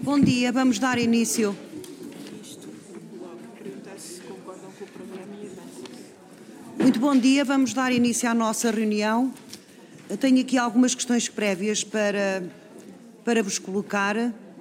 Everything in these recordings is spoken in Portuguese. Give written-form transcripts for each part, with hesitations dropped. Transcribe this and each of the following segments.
Bom dia, vamos dar início. Muito bom dia, vamos dar início à nossa reunião. Eu tenho aqui algumas questões prévias para vos colocar.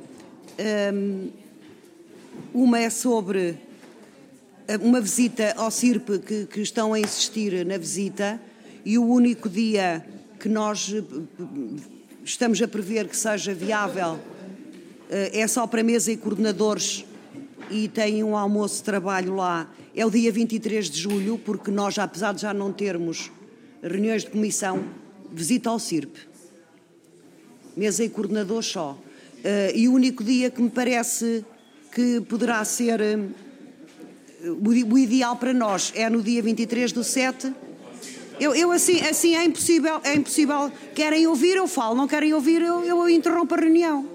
Uma é sobre uma visita ao CIRP, que estão a insistir na visita, e o único dia que nós estamos a prever que seja viável é só para mesa e coordenadores, e tem um almoço de trabalho lá, é o dia 23 de julho, porque nós, apesar de já não termos reuniões de comissão, visita ao CIRP. Mesa e coordenadores só. E o único dia que me parece que poderá ser o ideal para nós é no dia 23/7. Eu assim é impossível. Querem ouvir, eu falo. Não querem ouvir, eu interrompo a reunião.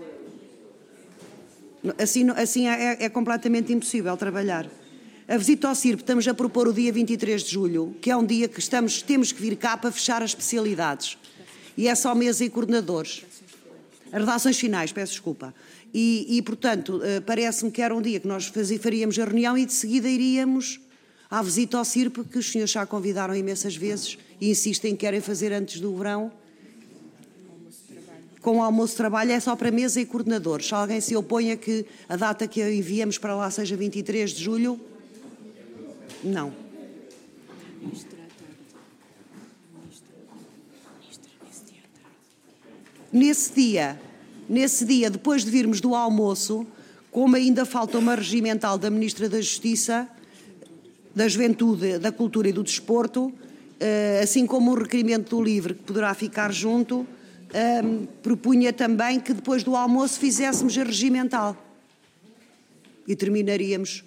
Assim é completamente impossível trabalhar. A visita ao CIRP estamos a propor o dia 23 de julho, que é um dia que temos que vir cá para fechar as especialidades. E é só mesa e coordenadores. As redações finais, peço desculpa. E portanto, parece-me que era um dia que nós faríamos a reunião e de seguida iríamos à visita ao CIRP, que os senhores já convidaram imensas vezes e insistem que querem fazer antes do verão. Com o almoço de trabalho é só para mesa e coordenadores. Se alguém se opõe a que a data que enviamos para lá seja 23 de julho, não. Nesse dia, depois de virmos do almoço, como ainda falta uma regimental da Ministra da Justiça, da Juventude, da Cultura e do Desporto, assim como o requerimento do LIVRE, que poderá ficar junto, propunha também que depois do almoço fizéssemos a regimental. E terminaríamos.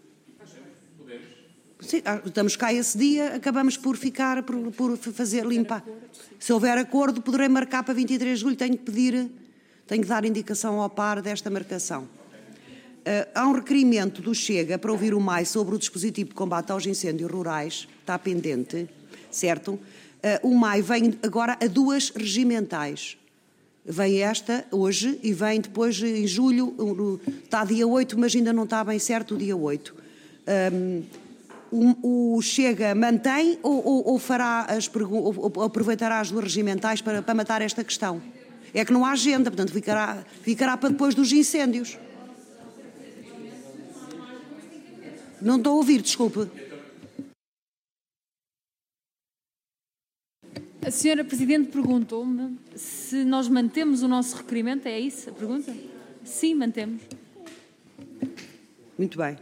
Sim, estamos cá esse dia, acabamos por fazer limpar. Se houver acordo, poderei marcar para 23 de julho, tenho que dar indicação ao par desta marcação. Há um requerimento do Chega para ouvir o MAI sobre o dispositivo de combate aos incêndios rurais, está pendente, certo? O MAI vem agora a 2 regimentais. Vem esta hoje e vem depois em julho, está dia 8, mas ainda não está bem certo o dia 8. O Chega mantém ou aproveitará as 2 regimentais para matar esta questão? É que não há agenda, portanto ficará para depois dos incêndios. Não estou a ouvir, desculpe. A senhora Presidente perguntou-me se nós mantemos o nosso requerimento, é isso a pergunta? Sim, mantemos. Muito bem.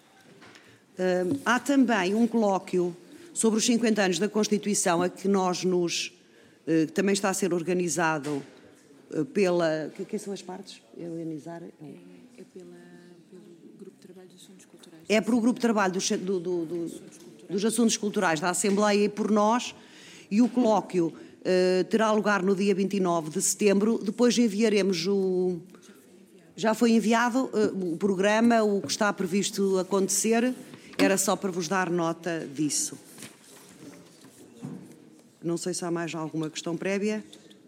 Há também um colóquio sobre os 50 anos da Constituição, a que também está a ser organizado pela... Quem são as partes? Organizar? É pelo Grupo de Trabalho dos Assuntos Culturais. É por o Grupo de Trabalho dos Assuntos Culturais da Assembleia e por nós, e o colóquio terá lugar no dia 29 de setembro. Depois enviaremos Já foi enviado o programa, o que está previsto acontecer. Era só para vos dar nota disso. Não sei se há mais alguma questão prévia.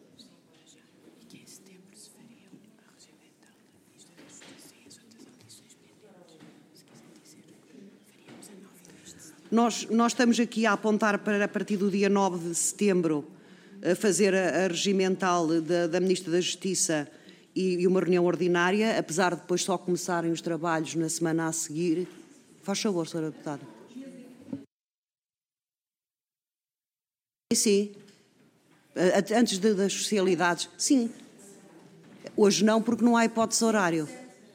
Nós estamos aqui a apontar para a partir do dia 9 de setembro a fazer a regimental da Ministra da Justiça e uma reunião ordinária, apesar de depois só começarem os trabalhos na semana a seguir. Faz favor, Sra. Deputada. Sim. Antes das especialidades. Sim. Hoje não, porque não há hipótese de horário.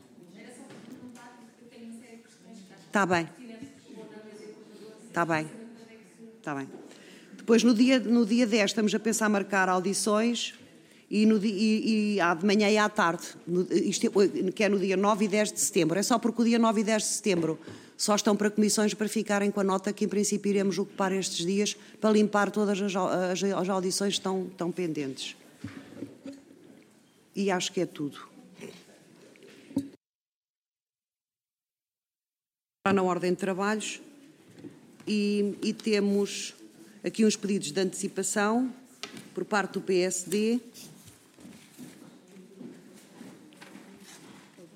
Está bem. Está bem. Está bem. Depois, no dia 10, estamos a pensar marcar audições e há de manhã e à tarde, que é no dia 9 e 10 de setembro. É só porque o dia 9 e 10 de setembro só estão para comissões, para ficarem com a nota que, em princípio, iremos ocupar estes dias para limpar todas as audições que estão pendentes. E acho que é tudo. Está na ordem de trabalhos e temos aqui uns pedidos de antecipação por parte do PSD.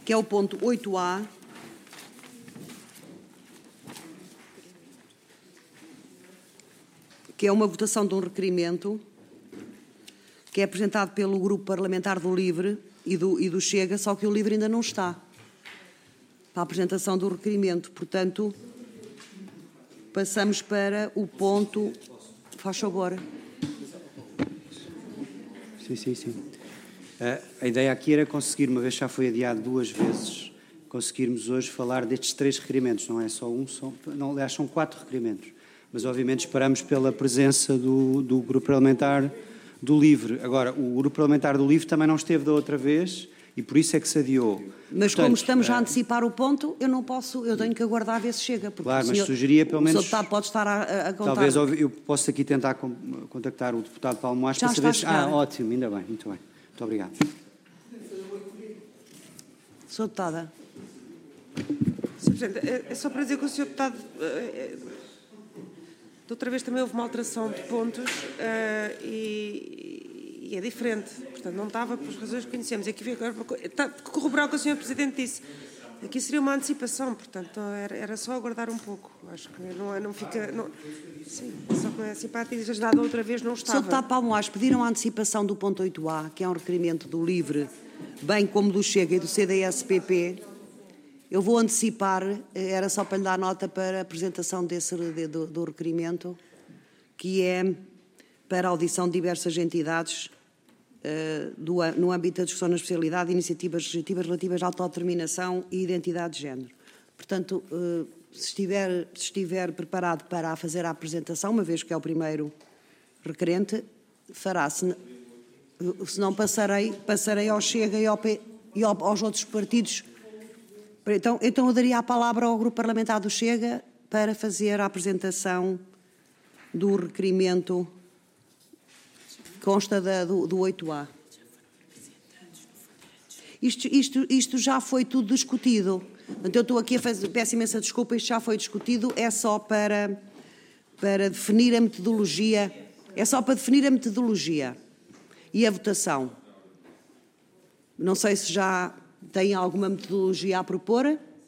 que é o ponto 8A, que é uma votação de um requerimento que é apresentado pelo Grupo Parlamentar do LIVRE e do Chega, só que o LIVRE ainda não está para a apresentação do requerimento. Portanto, passamos para o ponto... Faz favor. Sim. A ideia aqui era conseguir, uma vez já foi adiado 2 vezes, conseguirmos hoje falar destes 3 requerimentos. Não é só um, aliás, são 4 requerimentos. Mas, obviamente, esperamos pela presença do Grupo Parlamentar do LIVRE. Agora, o Grupo Parlamentar do LIVRE também não esteve da outra vez e por isso é que se adiou. Mas, portanto, como estamos a antecipar o ponto, eu não posso, eu tenho que aguardar a ver se chega. Porque claro, mas sugeria pelo menos... O Sr. Deputado pode estar a contar. Talvez eu possa aqui tentar contactar o Deputado Paulo Moares para saber se... ótimo, ainda bem, muito bem. Muito obrigado. Sr. Deputada. Sr. Presidente, é só para dizer que o Sr. Deputado... Da outra vez também houve uma alteração de pontos e é diferente. Portanto, não estava por razões que conhecemos. Aqui veio agora para corroborar o que o Sr. Presidente disse. Aqui seria uma antecipação, portanto, era só aguardar um pouco. Acho que não fica... Não, sim, só que a simpática já da outra vez não estava. Sr. Deputado Paulo Moares, pediram a antecipação do ponto 8A, que é um requerimento do LIVRE, bem como do Chega e do CDS-PP. Eu vou antecipar, era só para lhe dar nota para a apresentação do requerimento, que é para a audição de diversas entidades no âmbito da discussão na especialidade de iniciativas legislativas relativas à autodeterminação e identidade de género. Portanto, se estiver preparado para fazer a apresentação, uma vez que é o primeiro requerente, fará. Se não passarei ao Chega e aos outros partidos. Então eu daria a palavra ao Grupo Parlamentar do Chega para fazer a apresentação do requerimento que consta do 8A. Isto já foi tudo discutido. Portanto, eu estou aqui a fazer, peço imensa desculpa, isto já foi discutido, é só para definir a metodologia, e a votação. Não sei se já tem alguma metodologia a propor.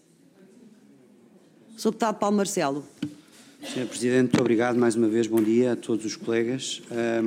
Sr. Deputado Paulo Marcelo. Sr. Presidente, muito obrigado mais uma vez. Bom dia a todos os colegas.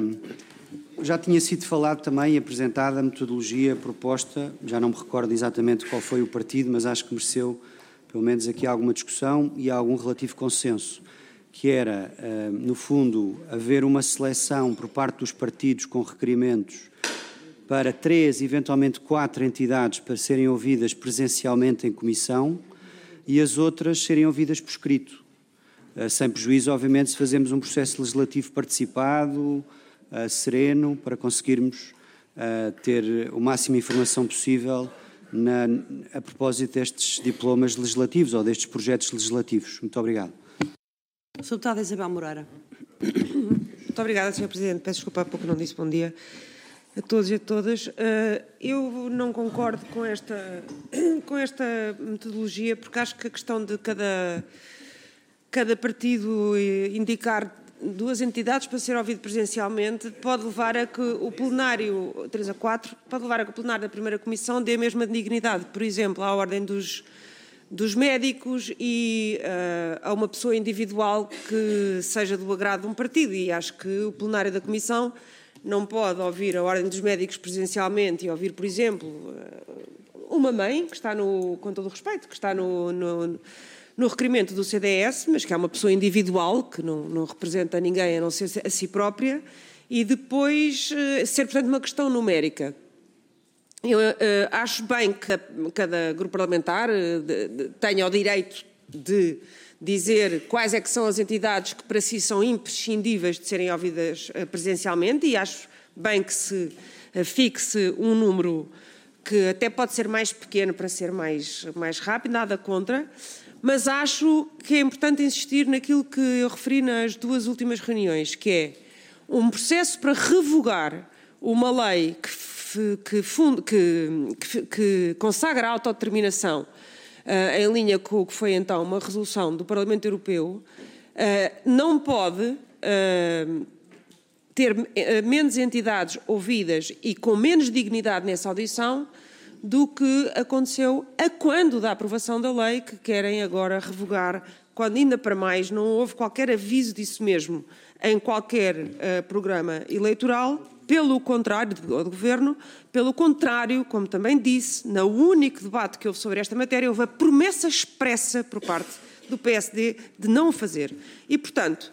Já tinha sido falado também e apresentada a metodologia proposta, já não me recordo exatamente qual foi o partido, mas acho que mereceu pelo menos aqui alguma discussão e algum relativo consenso, que era, no fundo, haver uma seleção por parte dos partidos com requerimentos para 3, eventualmente 4 entidades para serem ouvidas presencialmente em comissão e as outras serem ouvidas por escrito. Sem prejuízo, obviamente, se fazemos um processo legislativo participado, sereno, para conseguirmos ter o máximo de informação possível a propósito destes diplomas legislativos ou destes projetos legislativos. Muito obrigado. Sr. Deputada Isabel Moreira. Muito obrigada, Sr. Presidente. Peço desculpa, há pouco não disse bom dia a todos e a todas. Eu não concordo com esta metodologia, porque acho que a questão de cada partido indicar 2 entidades para ser ouvido presencialmente pode levar a que o plenário, 3 a 4, pode levar a que o plenário da primeira comissão dê a mesma dignidade, por exemplo, à ordem dos médicos e a uma pessoa individual que seja do agrado de um partido. E acho que o plenário da comissão não pode ouvir a ordem dos médicos presencialmente e ouvir, por exemplo, uma mãe, que está com todo o respeito, que está no requerimento do CDS, mas que é uma pessoa individual, que não representa ninguém a não ser a si própria, e depois ser, portanto, uma questão numérica. Eu acho bem que cada grupo parlamentar tenha o direito de dizer quais é que são as entidades que para si são imprescindíveis de serem ouvidas presencialmente, e acho bem que se fixe um número que até pode ser mais pequeno para ser mais rápido, nada contra. Mas acho que é importante insistir naquilo que eu referi nas 2 últimas reuniões, que é um processo para revogar uma lei que consagra a autodeterminação em linha com o que foi então uma resolução do Parlamento Europeu, não pode ter menos entidades ouvidas e com menos dignidade nessa audição do que aconteceu a quando da aprovação da lei, que querem agora revogar, quando ainda para mais não houve qualquer aviso disso mesmo em qualquer programa eleitoral. Pelo contrário, do Governo, pelo contrário, como também disse, no único debate que houve sobre esta matéria, houve a promessa expressa por parte do PSD de não o fazer. E, portanto,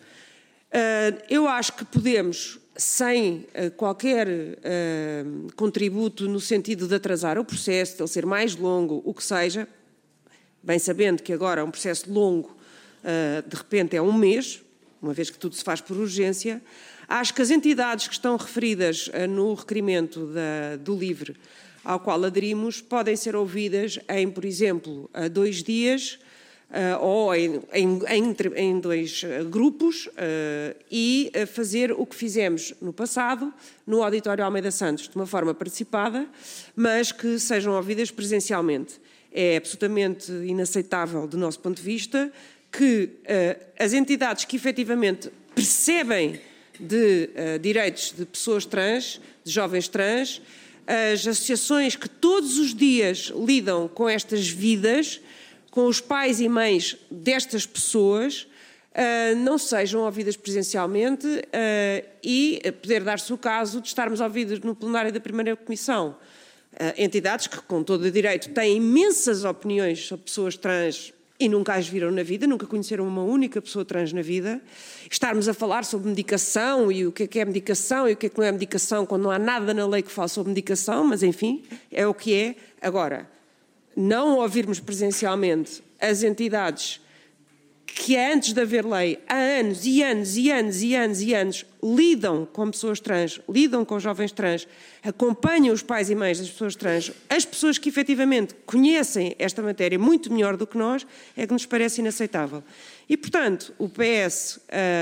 eu acho que podemos, sem qualquer contributo no sentido de atrasar o processo, de ele ser mais longo, o que seja, bem sabendo que agora é um processo longo, de repente é um mês, uma vez que tudo se faz por urgência. Acho que as entidades que estão referidas no requerimento do LIVRE, ao qual aderimos, podem ser ouvidas em, por exemplo, 2 dias ou em 2 grupos e fazer o que fizemos no passado, no Auditório Almeida Santos, de uma forma participada, mas que sejam ouvidas presencialmente. É absolutamente inaceitável, do nosso ponto de vista, que as entidades que efetivamente percebem de direitos de pessoas trans, de jovens trans, as associações que todos os dias lidam com estas vidas, com os pais e mães destas pessoas, não sejam ouvidas presencialmente e poder dar-se o caso de estarmos ouvidos no plenário da primeira comissão. Entidades que, com todo o direito, têm imensas opiniões sobre pessoas trans e nunca as viram na vida, nunca conheceram uma única pessoa trans na vida. Estarmos a falar sobre medicação e o que é medicação e o que não é medicação, quando não há nada na lei que fale sobre medicação, mas enfim, é o que é. Agora, não ouvirmos presencialmente as entidades que antes de haver lei, há anos e anos e anos e anos e anos, lidam com pessoas trans, lidam com jovens trans, acompanham os pais e mães das pessoas trans, as pessoas que efetivamente conhecem esta matéria muito melhor do que nós, é que nos parece inaceitável. E, portanto, o PS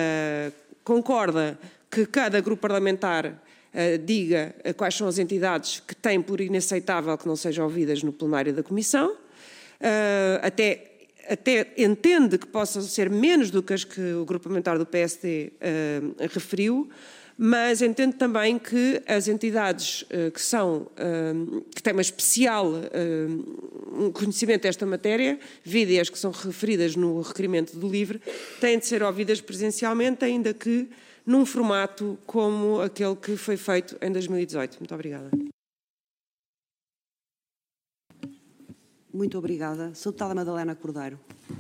concorda que cada grupo parlamentar diga quais são as entidades que têm por inaceitável que não sejam ouvidas no plenário da Comissão, até entende que possam ser menos do que as que o grupo parlamentar do PSD referiu, mas entende também que as entidades que têm uma especial conhecimento desta matéria, vide as que são referidas no requerimento do LIVRE, têm de ser ouvidas presencialmente, ainda que num formato como aquele que foi feito em 2018. Muito obrigada. Muito obrigada. Sra. Deputada Madalena Cordeiro.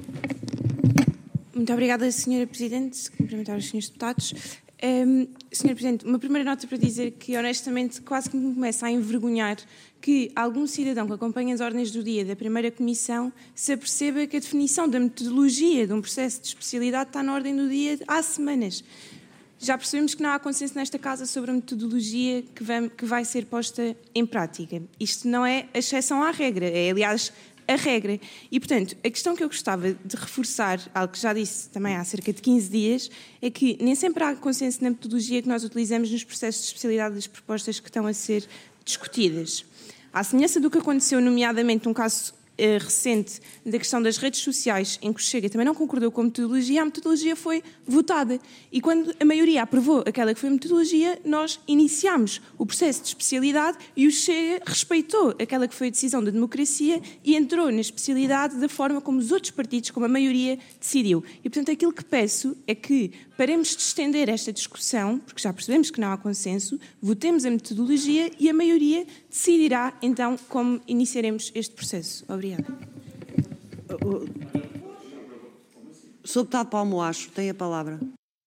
Muito obrigada, Sra. Presidente. Cumprimentar os Srs. Deputados. Sra. Presidente, uma primeira nota para dizer que, honestamente, quase que me começa a envergonhar que algum cidadão que acompanha as ordens do dia da primeira comissão se aperceba que a definição da metodologia de um processo de especialidade está na ordem do dia há semanas. Já percebemos que não há consenso nesta Casa sobre a metodologia que vai ser posta em prática. Isto não é a exceção à regra, é, aliás, a regra. E, portanto, a questão que eu gostava de reforçar, algo que já disse também há cerca de 15 dias, é que nem sempre há consenso na metodologia que nós utilizamos nos processos de especialidade das propostas que estão a ser discutidas. À semelhança do que aconteceu, nomeadamente, num caso recente da questão das redes sociais, em que o Chega também não concordou com a metodologia foi votada. E quando a maioria aprovou aquela que foi a metodologia, nós iniciámos o processo de especialidade e o Chega respeitou aquela que foi a decisão da democracia e entrou na especialidade da forma como os outros partidos, como a maioria, decidiu. E, portanto, aquilo que peço é que paremos de estender esta discussão, porque já percebemos que não há consenso, votemos a metodologia e a maioria decidirá, então, como iniciaremos este processo. Obrigada. Sr. Deputado Paulo Moacho, tem a palavra.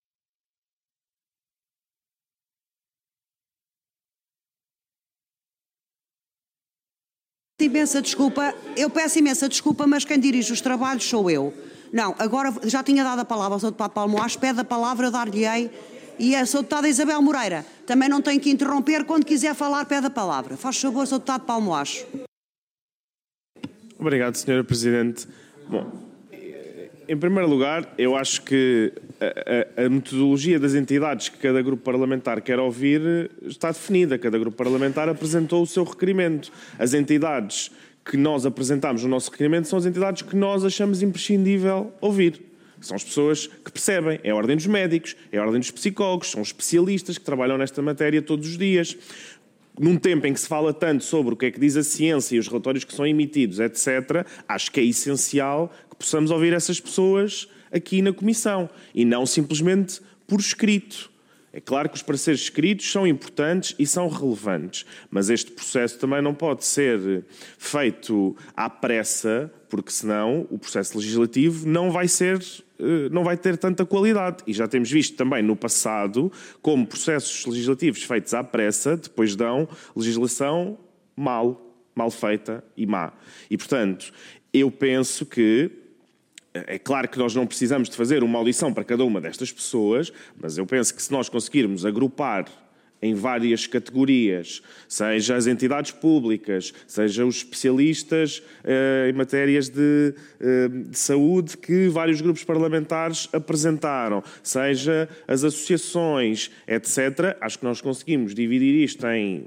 Imensa desculpa, eu peço imensa desculpa, mas quem dirige os trabalhos sou eu. Não, agora já tinha dado a palavra ao Sr. Deputado Paulo Moacho, pede a palavra, dar-lhe-ei, e a Sra. Deputada Isabel Moreira também não tem que interromper, quando quiser falar, pede a palavra. Faz favor, Sr. Deputado Paulo Moacho. Obrigado, Sra. Presidente. Bom, em primeiro lugar, eu acho que a metodologia das entidades que cada grupo parlamentar quer ouvir está definida. Cada grupo parlamentar apresentou o seu requerimento. As entidades que nós apresentamos no nosso requerimento são as entidades que nós achamos imprescindível ouvir. São as pessoas que percebem. É a ordem dos médicos, é a ordem dos psicólogos, são os especialistas que trabalham nesta matéria todos os dias. num tempo em que se fala tanto sobre o que é que diz a ciência e os relatórios que são emitidos, etc., acho que é essencial que possamos ouvir essas pessoas aqui na Comissão e não simplesmente por escrito. É claro que os pareceres escritos são importantes e são relevantes, mas este processo também não pode ser feito à pressa, porque senão o processo legislativo não vai ter tanta qualidade. E já temos visto também no passado como processos legislativos feitos à pressa depois dão legislação mal feita e má. E, portanto, eu penso que é claro que nós não precisamos de fazer uma audição para cada uma destas pessoas, mas eu penso que se nós conseguirmos agrupar em várias categorias, seja as entidades públicas, seja os especialistas em matérias de saúde que vários grupos parlamentares apresentaram, seja as associações, etc., acho que nós conseguimos dividir isto em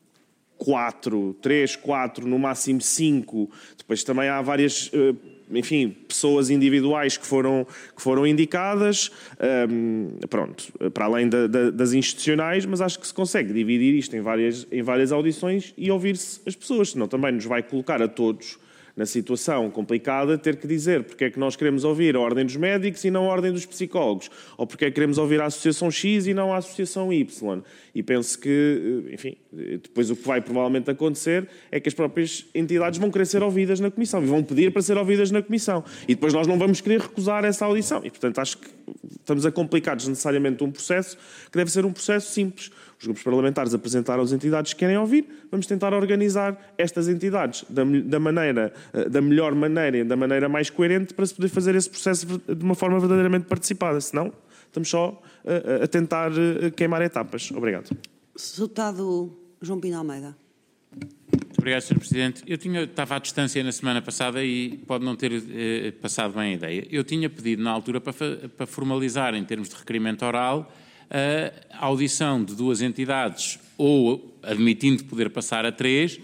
3, 4, no máximo 5. Depois também há várias pessoas individuais que foram indicadas, para além das institucionais, mas acho que se consegue dividir isto em várias audições e ouvir-se as pessoas, senão também nos vai colocar a todos na situação complicada ter que dizer porque é que nós queremos ouvir a Ordem dos Médicos e não a Ordem dos Psicólogos, ou porque é que queremos ouvir a Associação X e não a Associação Y. E penso que, depois o que vai provavelmente acontecer é que as próprias entidades vão querer ser ouvidas na Comissão e vão pedir para ser ouvidas na Comissão. E depois nós não vamos querer recusar essa audição. E, portanto, acho que estamos a complicar desnecessariamente um processo que deve ser um processo simples. Os grupos parlamentares apresentaram as entidades que querem ouvir, vamos tentar organizar estas entidades da melhor maneira e da maneira mais coerente para se poder fazer esse processo de uma forma verdadeiramente participada. Senão, estamos só a tentar queimar etapas. Obrigado. Sr. Deputado João Pinto Almeida. Muito obrigado, Sr. Presidente. Estava à distância na semana passada e pode não ter passado bem a ideia. Eu tinha pedido na altura para formalizar, em termos de requerimento oral, a audição de 2 entidades, ou admitindo poder passar a 3,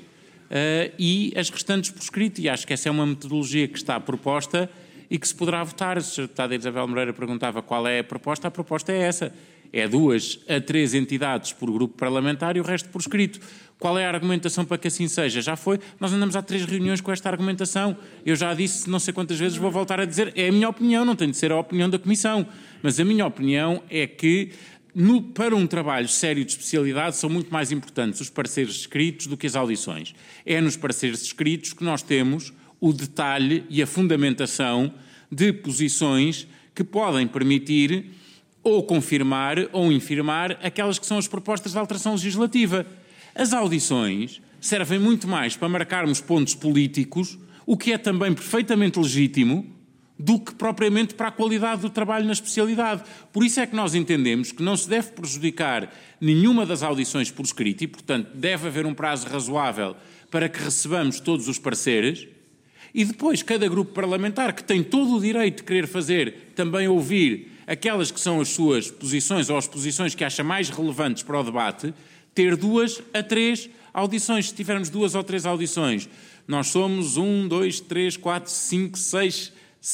e as restantes por escrito. E acho que essa é uma metodologia que está proposta e que se poderá votar. Se a deputada Isabel Moreira perguntava qual é a proposta é essa. É 2 a 3 entidades por grupo parlamentar e o resto por escrito. Qual é a argumentação para que assim seja? Já foi. Nós andamos há 3 reuniões com esta argumentação. Eu já disse não sei quantas vezes, vou voltar a dizer, é a minha opinião, não tem de ser a opinião da Comissão. Mas a minha opinião é que para um trabalho sério de especialidade são muito mais importantes os pareceres escritos do que as audições. É nos pareceres escritos que nós temos o detalhe e a fundamentação de posições que podem permitir ou confirmar ou infirmar aquelas que são as propostas de alteração legislativa. As audições servem muito mais para marcarmos pontos políticos, o que é também perfeitamente legítimo, do que propriamente para a qualidade do trabalho na especialidade. Por isso é que nós entendemos que não se deve prejudicar nenhuma das audições por escrito e, portanto, deve haver um prazo razoável para que recebamos todos os pareceres e depois cada grupo parlamentar, que tem todo o direito de querer fazer, também ouvir aquelas que são as suas posições ou as posições que acha mais relevantes para o debate, ter 2 a 3 audições. Se tivermos 2 ou 3 audições, nós somos 1, 2, 3, 4, 5, 6...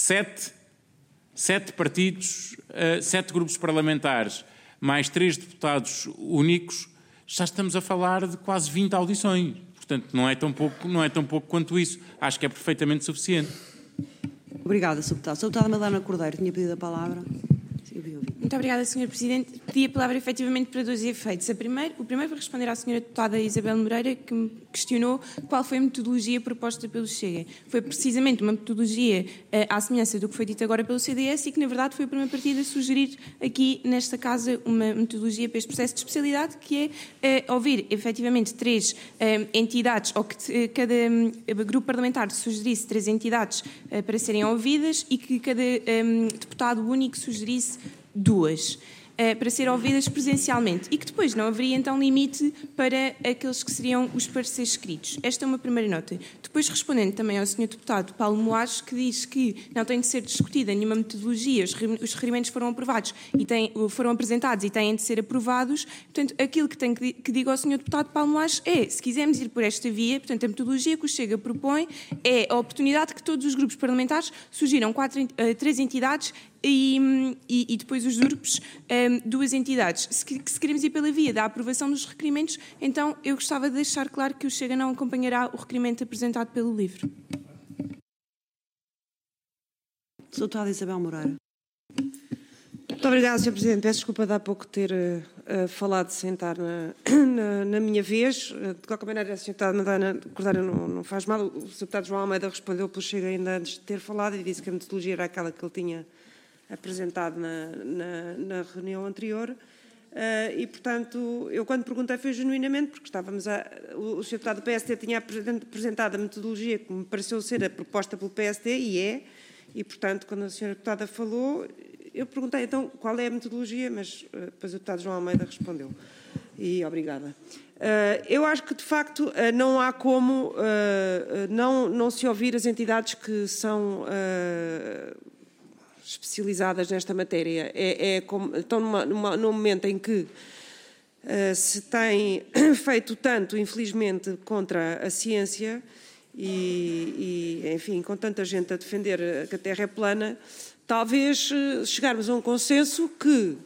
7 partidos, 7 grupos parlamentares, mais 3 deputados únicos, já estamos a falar de quase 20 audições. Portanto, não é tão pouco quanto isso. Acho que é perfeitamente suficiente. Obrigada, Sr. Deputado. Sr. Deputada Madalena Cordeiro, tinha pedido a palavra. Muito obrigada, Sr. Presidente. Pedi a palavra efetivamente para 2 efeitos. O primeiro foi responder à Sra. Deputada Isabel Moreira, que me questionou qual foi a metodologia proposta pelo Chega. Foi precisamente uma metodologia à semelhança do que foi dito agora pelo CDS e que, na verdade, foi o primeiro partido a sugerir aqui nesta Casa uma metodologia para este processo de especialidade, que é ouvir efetivamente 3 entidades, ou que cada grupo parlamentar sugerisse 3 entidades para serem ouvidas e que cada deputado único sugerisse 2 para serem ouvidas presencialmente e que depois não haveria então limite para aqueles que seriam os pareceres escritos. Esta é uma primeira nota. Depois, respondendo também ao Sr. Deputado Paulo Moares, que diz que não tem de ser discutida nenhuma metodologia, os requerimentos foram aprovados e foram apresentados e têm de ser aprovados. Portanto, aquilo que tenho que digo ao Sr. Deputado Paulo Moares é, se quisermos ir por esta via, portanto, a metodologia que o Chega propõe é a oportunidade que todos os grupos parlamentares sugiram 3 entidades e depois os DURPs, 2 entidades. Se queremos ir pela via da aprovação dos requerimentos, então eu gostava de deixar claro que o Chega não acompanhará o requerimento apresentado pelo LIVRE. Deputada Isabel Moreira. Muito obrigada, Sr. Presidente. Peço desculpa de há pouco ter falado sem estar na minha vez. De qualquer maneira, a Sra. Deputada Madalena Cordeiro não faz mal. O Sr. Deputado João Almeida respondeu pelo Chega ainda antes de ter falado e disse que a metodologia era aquela que ele tinha apresentado na reunião anterior. E, portanto, eu quando perguntei foi genuinamente porque o Sr. Deputado do PSD tinha apresentado a metodologia que me pareceu ser a proposta pelo PSD e, portanto, quando a Sra. Deputada falou, eu perguntei, então, qual é a metodologia, mas depois o Deputado João Almeida respondeu. E obrigada. Eu acho que, de facto, não há como não se ouvir as entidades que são especializadas nesta matéria. Estão num momento em que se tem feito tanto, infelizmente, contra a ciência e, enfim, com tanta gente a defender que a Terra é plana, talvez chegarmos a um consenso que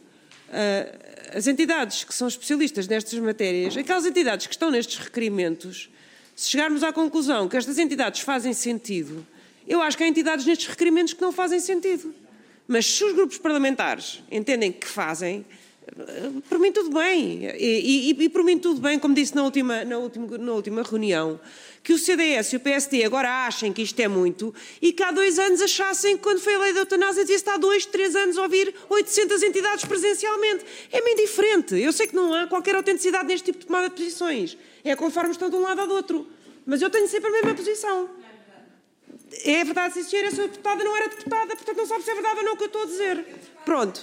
as entidades que são especialistas nestas matérias, aquelas entidades que estão nestes requerimentos, se chegarmos à conclusão que estas entidades fazem sentido, eu acho que há entidades nestes requerimentos que não fazem sentido. Mas se os grupos parlamentares entendem que fazem, por mim tudo bem. E por mim tudo bem, como disse na última reunião, que o CDS e o PSD agora achem que isto é muito e que há 2 anos achassem que quando foi a lei da eutanásia dizia-se há 2, 3 anos a ouvir 800 entidades presencialmente. É-me indiferente. Eu sei que não há qualquer autenticidade neste tipo de tomada de posições. É conforme estão de um lado ou do outro. Mas eu tenho sempre a mesma posição. É verdade, sim, senhora, eu sou deputada, não era deputada, portanto não sabe se é verdade ou não o que eu estou a dizer. Pronto.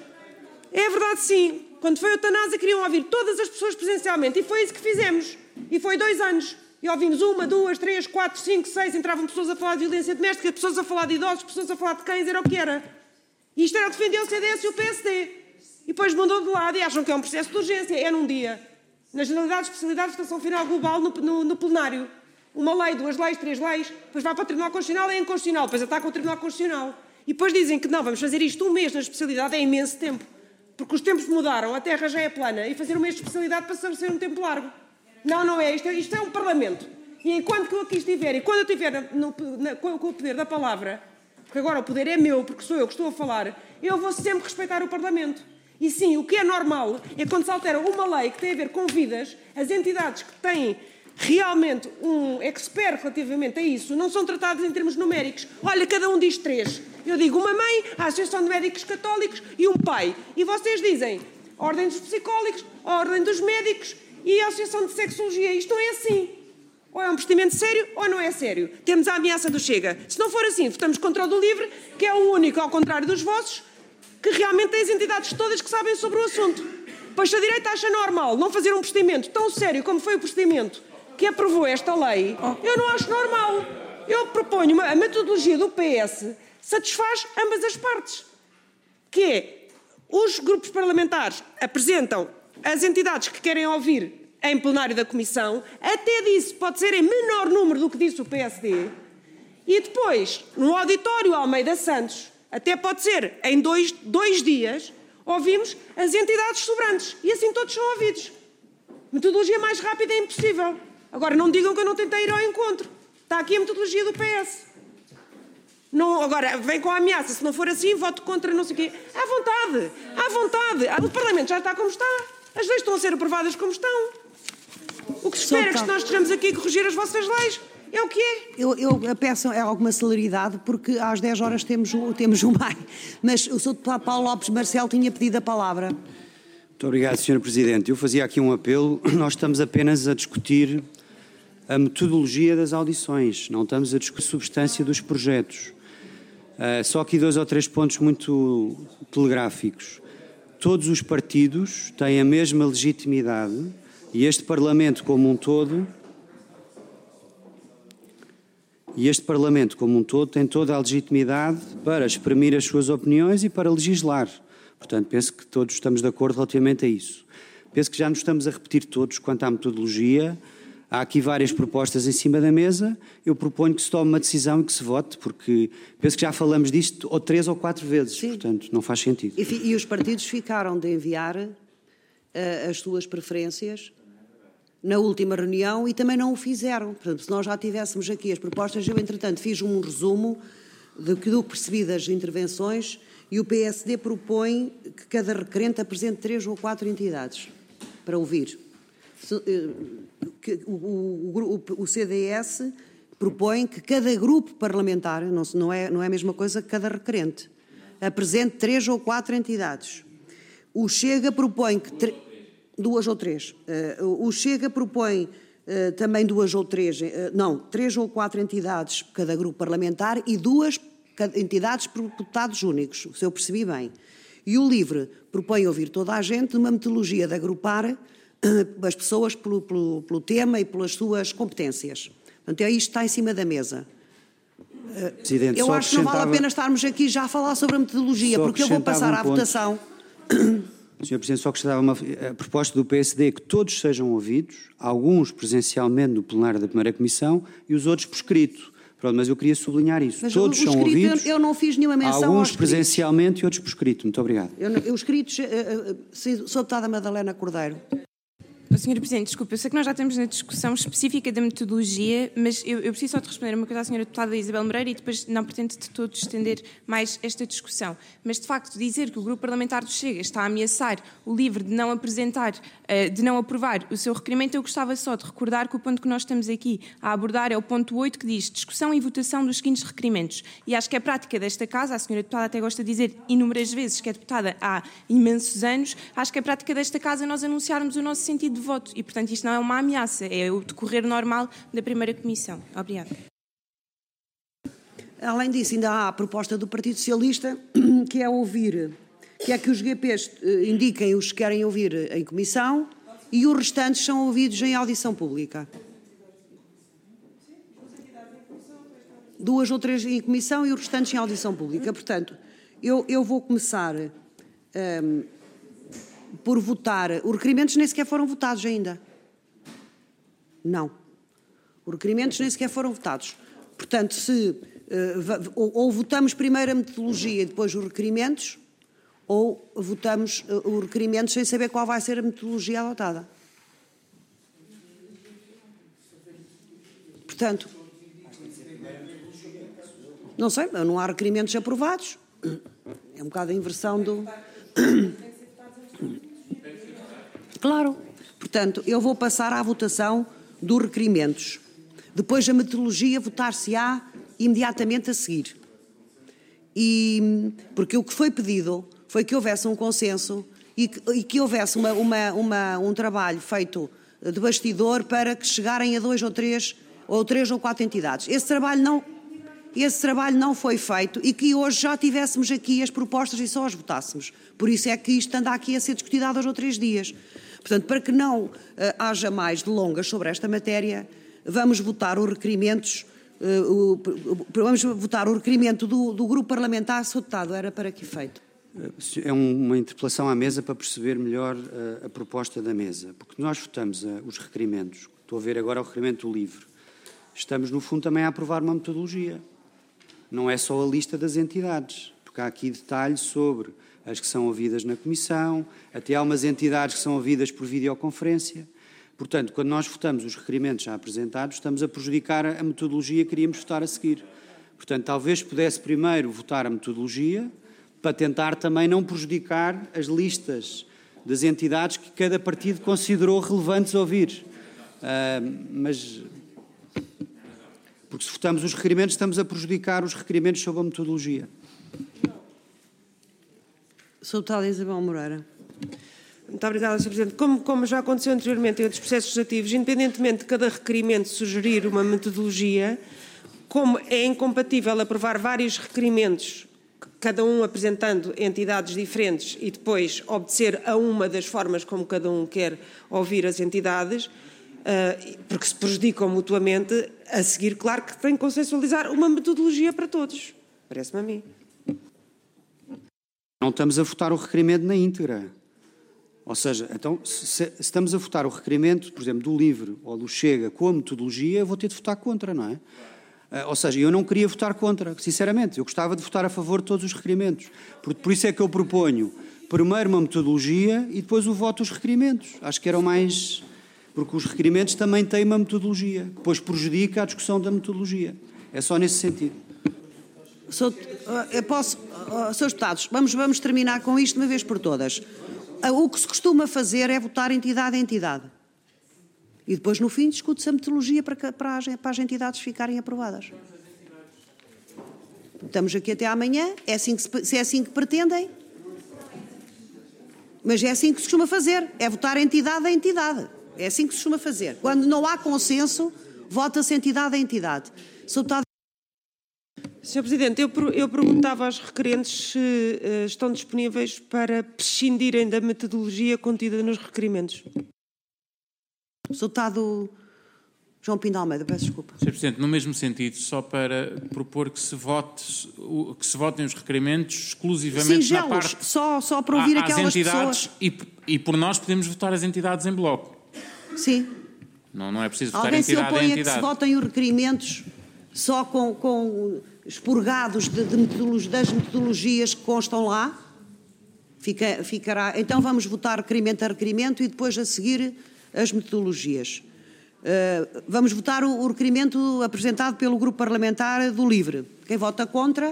É verdade, sim. Quando foi a eutanásia queriam ouvir todas as pessoas presencialmente e foi isso que fizemos. E foi 2 anos. E ouvimos 1, 2, 3, 4, 5, 6, entravam pessoas a falar de violência doméstica, pessoas a falar de idosos, pessoas a falar de cães, era o que era. E isto era o que defendia o CDS e o PSD. E depois mudou de lado e acham que é um processo de urgência. É num dia. Na generalidade, especialidade, votação final global no plenário. Uma lei, 2 leis, 3 leis, depois vai para o Tribunal Constitucional, é inconstitucional, depois ataca o Tribunal Constitucional. E depois dizem que não, vamos fazer isto 1 mês na especialidade, é imenso tempo. Porque os tempos mudaram, a Terra já é plana, e fazer 1 mês de especialidade passa a ser um tempo largo. Não é. Isto é um Parlamento. E enquanto que eu aqui estiver, e quando eu estiver com o poder da palavra, porque agora o poder é meu, porque sou eu que estou a falar, eu vou sempre respeitar o Parlamento. E sim, o que é normal é quando se altera uma lei que tem a ver com vidas, as entidades que têm realmente um expert relativamente a isso não são tratadas em termos numéricos. Olha, cada um diz 3. Eu digo uma mãe, a Associação de Médicos Católicos e um pai. E vocês dizem a Ordem dos Psicólogos, a Ordem dos Médicos e a Associação de Sexologia. Isto não é assim. Ou é um procedimento sério ou não é sério. Temos a ameaça do Chega. Se não for assim, votamos contra o do LIVRE, que é o único, ao contrário dos vossos, que realmente tem as entidades todas que sabem sobre o assunto. Pois se a direita acha normal não fazer um procedimento tão sério como foi o procedimento que aprovou esta lei, eu não acho normal. Eu proponho a metodologia do PS satisfaz ambas as partes. Que é, os grupos parlamentares apresentam as entidades que querem ouvir em plenário da Comissão, até disso pode ser em menor número do que disse o PSD, e depois, no auditório Almeida Santos, até pode ser em dois dias, ouvimos as entidades sobrantes, e assim todos são ouvidos. Metodologia mais rápida é impossível. Agora, não digam que eu não tentei ir ao encontro. Está aqui a metodologia do PS. Não, agora, vem com a ameaça, se não for assim, voto contra não sei o quê. À vontade, à vontade. O Parlamento já está como está. As leis estão a ser aprovadas como estão. O que se espera é que nós estejamos aqui a corrigir as vossas leis. É o que é. Eu peço alguma celeridade, porque às 10 horas temos o MAI. Mas o Sr. Deputado Paulo Lopes Marcelo tinha pedido a palavra. Muito obrigado, Sr. Presidente. Eu fazia aqui um apelo. Nós estamos apenas a discutir a metodologia das audições. Não estamos a discutir a substância dos projetos. Só aqui 2 ou 3 pontos muito telegráficos. Todos os partidos têm a mesma legitimidade e este Parlamento como um todo tem toda a legitimidade para exprimir as suas opiniões e para legislar. Portanto, penso que todos estamos de acordo relativamente a isso. Penso que já nos estamos a repetir todos quanto à metodologia. Há aqui várias propostas em cima da mesa, eu proponho que se tome uma decisão e que se vote, porque penso que já falamos disto ou 3 ou 4 vezes, Sim. Portanto não faz sentido. E os partidos ficaram de enviar as suas preferências na última reunião e também não o fizeram. Portanto, se nós já tivéssemos aqui as propostas, eu entretanto fiz um resumo do que percebi das intervenções e o PSD propõe que cada requerente apresente 3 ou 4 entidades para ouvir. O CDS propõe que cada grupo parlamentar, não é a mesma coisa que cada requerente, apresente 3 ou 4 entidades. O Chega propõe que 2 ou 3. O Chega propõe também 2 ou 3, não, 3 ou 4 entidades por cada grupo parlamentar e 2 entidades por deputados únicos, se eu percebi bem. E o LIVRE propõe ouvir toda a gente numa metodologia de agrupar as pessoas pelo tema e pelas suas competências. Portanto, isto está em cima da mesa. Presidente, eu acho que não vale a pena estarmos aqui já a falar sobre a metodologia, porque eu vou passar à votação. Sr. Presidente, só acrescentava a proposta do PSD que todos sejam ouvidos, alguns presencialmente no plenário da primeira comissão e os outros por escrito. Pronto, mas eu queria sublinhar isso. Mas todos são ouvidos. Eu não fiz nenhuma menção alguns presencialmente e outros por escrito. Muito obrigado. Os escritos, sou deputada Madalena Cordeiro. Sr. Presidente, desculpe, eu sei que nós já estamos na discussão específica da metodologia, mas eu preciso só de responder uma coisa à Sra. Deputada Isabel Moreira e depois não pretendo de todo estender mais esta discussão. Mas, de facto, dizer que o Grupo Parlamentar do Chega está a ameaçar o LIVRE de não apresentar, de não aprovar o seu requerimento, eu gostava só de recordar que o ponto que nós estamos aqui a abordar é o ponto 8, que diz discussão e votação dos seguintes requerimentos. E acho que é prática desta Casa, a Sra. Deputada até gosta de dizer inúmeras vezes que é deputada há imensos anos, acho que é prática desta Casa nós anunciarmos o nosso sentido de voto e, portanto, isto não é uma ameaça, é o decorrer normal da primeira comissão. Obrigada. Além disso, ainda há a proposta do Partido Socialista, que é ouvir, que é que os GPs indiquem os que querem ouvir em comissão e os restantes são ouvidos em audição pública. 2 ou 3 em comissão e os restantes em audição pública. Portanto, eu vou começar por votar. Os requerimentos nem sequer foram votados ainda. Não. Os requerimentos nem sequer foram votados. Portanto, ou votamos primeiro a metodologia e depois os requerimentos, ou votamos os requerimentos sem saber qual vai ser a metodologia adotada. Portanto, não sei, não há requerimentos aprovados. É um bocado a inversão do... Claro. Portanto, eu vou passar à votação dos requerimentos. Depois a metodologia votar-se-á imediatamente a seguir. Porque o que foi pedido foi que houvesse um consenso e que houvesse um trabalho feito de bastidor para que chegarem a 2 ou 3 ou 4 entidades. Esse trabalho não foi feito e que hoje já tivéssemos aqui as propostas e só as votássemos. Por isso é que isto anda aqui a ser discutido há 2 ou 3 dias. Portanto, para que não haja mais delongas sobre esta matéria, vamos votar os requerimentos, vamos votar o requerimento do Grupo Parlamentar. Sr. Deputado, era para que efeito? É uma interpelação à mesa para perceber melhor a proposta da mesa, porque nós votamos os requerimentos. Estou a ver agora o requerimento do LIVRE. Estamos, no fundo, também a aprovar uma metodologia. Não é só a lista das entidades, porque há aqui detalhes sobre as que são ouvidas na Comissão, até há umas entidades que são ouvidas por videoconferência. Portanto, quando nós votamos os requerimentos já apresentados, estamos a prejudicar a metodologia que queríamos votar a seguir. Portanto, talvez pudesse primeiro votar a metodologia, para tentar também não prejudicar as listas das entidades que cada partido considerou relevantes ouvir. Porque se votamos os requerimentos, estamos a prejudicar os requerimentos sob a metodologia. Sr. Deputada Isabel Moreira. Muito obrigada, Sr. Presidente. Como já aconteceu anteriormente em outros processos legislativos, independentemente de cada requerimento sugerir uma metodologia, como é incompatível aprovar vários requerimentos, cada um apresentando entidades diferentes e depois obedecer a uma das formas como cada um quer ouvir as entidades, porque se prejudicam mutuamente, a seguir, claro que tem que consensualizar uma metodologia para todos. Parece-me a mim. Não estamos a votar o requerimento na íntegra. Ou seja, então, se estamos a votar o requerimento, por exemplo, do LIVRE ou do Chega com a metodologia, eu vou ter de votar contra, não é? Ou seja, eu não queria votar contra, sinceramente. Eu gostava de votar a favor de todos os requerimentos. Por isso é que eu proponho primeiro uma metodologia e depois o voto dos requerimentos. Acho que era o mais... Porque os requerimentos também têm uma metodologia. Depois prejudica a discussão da metodologia. É só nesse sentido. Senhores deputados, vamos terminar com isto de uma vez por todas. O que se costuma fazer é votar entidade a entidade. E depois, no fim, discute-se a metodologia para as entidades ficarem aprovadas. Estamos aqui até amanhã, se é assim que pretendem. Mas é assim que se costuma fazer, é votar entidade a entidade. É assim que se costuma fazer. Quando não há consenso, vota-se entidade a entidade. Sr. Presidente, eu perguntava aos requerentes se estão disponíveis para prescindirem da metodologia contida nos requerimentos. Sr. Deputado João Pinto de Almeida, peço desculpa. Sr. Presidente, no mesmo sentido, só para propor que se votem os requerimentos exclusivamente singelos, na parte... só para ouvir aquelas entidades pessoas. E por nós podemos votar as entidades em bloco. Sim. Não é preciso votar Alguém entidade se opõe a a que entidade. se votem os requerimentos só com expurgados das metodologias que constam lá? Ficará. Então vamos votar requerimento a requerimento e depois a seguir as metodologias. Vamos votar o requerimento apresentado pelo Grupo Parlamentar do LIVRE. Quem vota contra?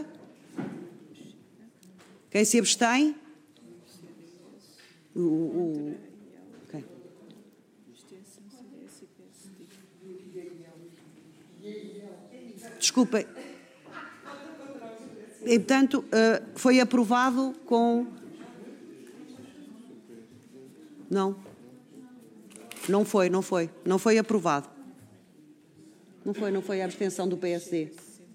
Quem se abstém? Okay. Desculpem. E, portanto, foi aprovado com... Não. Não foi aprovado. Não foi a abstenção do PSD.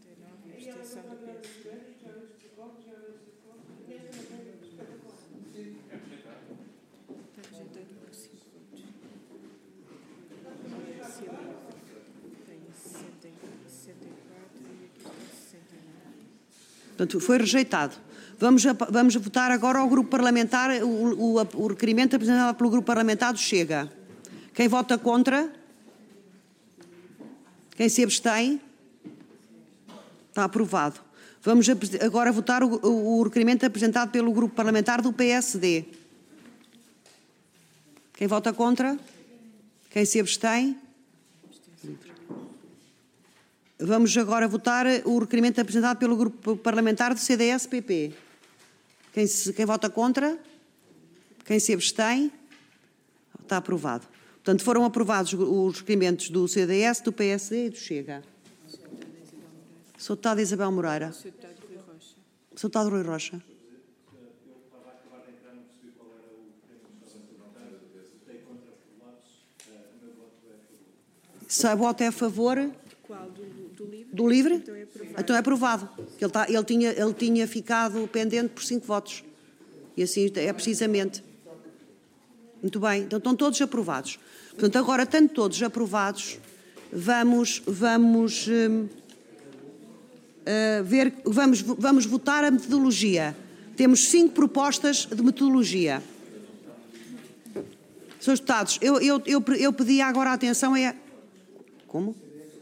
Portanto, foi rejeitado. Vamos votar agora ao Grupo Parlamentar, o requerimento apresentado pelo Grupo Parlamentar do Chega. Quem vota contra? Quem se abstém? Está aprovado. Vamos agora votar o requerimento apresentado pelo Grupo Parlamentar do PSD. Quem vota contra? Quem se abstém? Vamos agora votar o requerimento apresentado pelo Grupo Parlamentar do CDS-PP. Quem vota contra? Quem se abstém? Está aprovado. Portanto, foram aprovados os requerimentos do CDS, do PSD e do Chega. Sr. Deputado Isabel Moreira. Sr. Deputado Rui Rocha. Se a voto é a favor... Do LIVRE? Então é aprovado. Ele tinha ficado pendente por 5 votos. E assim é precisamente. Muito bem. Então estão todos aprovados. Portanto, agora, estando todos aprovados, vamos votar a metodologia. Temos 5 propostas de metodologia. Senhores deputados, eu pedi agora a atenção a... Como?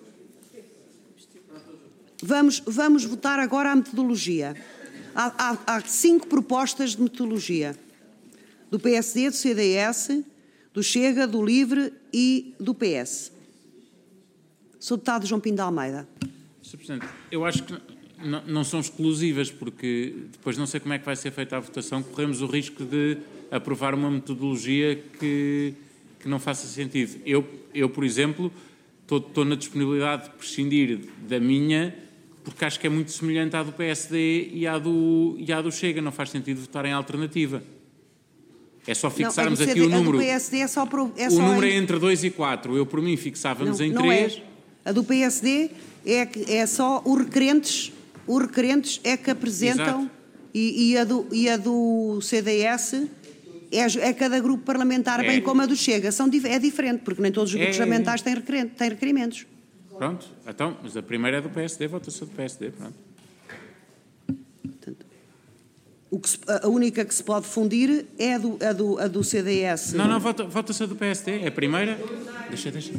Vamos votar agora a metodologia. Há 5 propostas de metodologia. Do PSD, do CDS, do Chega, do LIVRE e do PS. Sr. Deputado João Pinto de Almeida. Sr. Presidente, eu acho que não são exclusivas, porque depois não sei como é que vai ser feita a votação, corremos o risco de aprovar uma metodologia que não faça sentido. Eu, por exemplo, estou na disponibilidade de prescindir da minha, porque acho que é muito semelhante à do PSD e à do Chega. Não faz sentido votar em alternativa. É só fixarmos aqui o número. A do PSD o número é entre 2 e 4. Eu, por mim, fixávamos em 3. A do PSD é só os requerentes é que apresentam. E a do CDS é cada grupo parlamentar, bem como a do Chega. É diferente, porque nem todos os grupos parlamentares têm requerimentos. Pronto, então, mas a primeira é do PSD, vota-se do PSD, pronto. Portanto, A única que se pode fundir é a do CDS. Não, vota-se a do PSD. É a primeira. Deixa ver.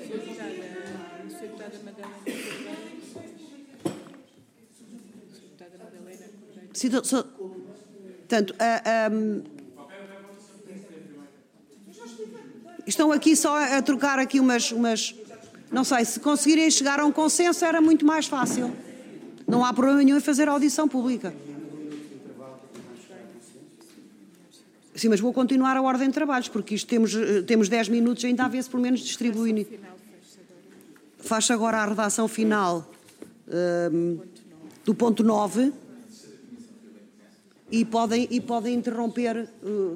Portanto, estão aqui só a trocar aqui umas... Não sei, se conseguirem chegar a um consenso era muito mais fácil. Não há problema nenhum em fazer audição pública. Sim, mas vou continuar a ordem de trabalhos, porque isto temos 10 minutos, ainda a ver se pelo menos distribui. Faz agora a redação final do ponto 9 e podem interromper.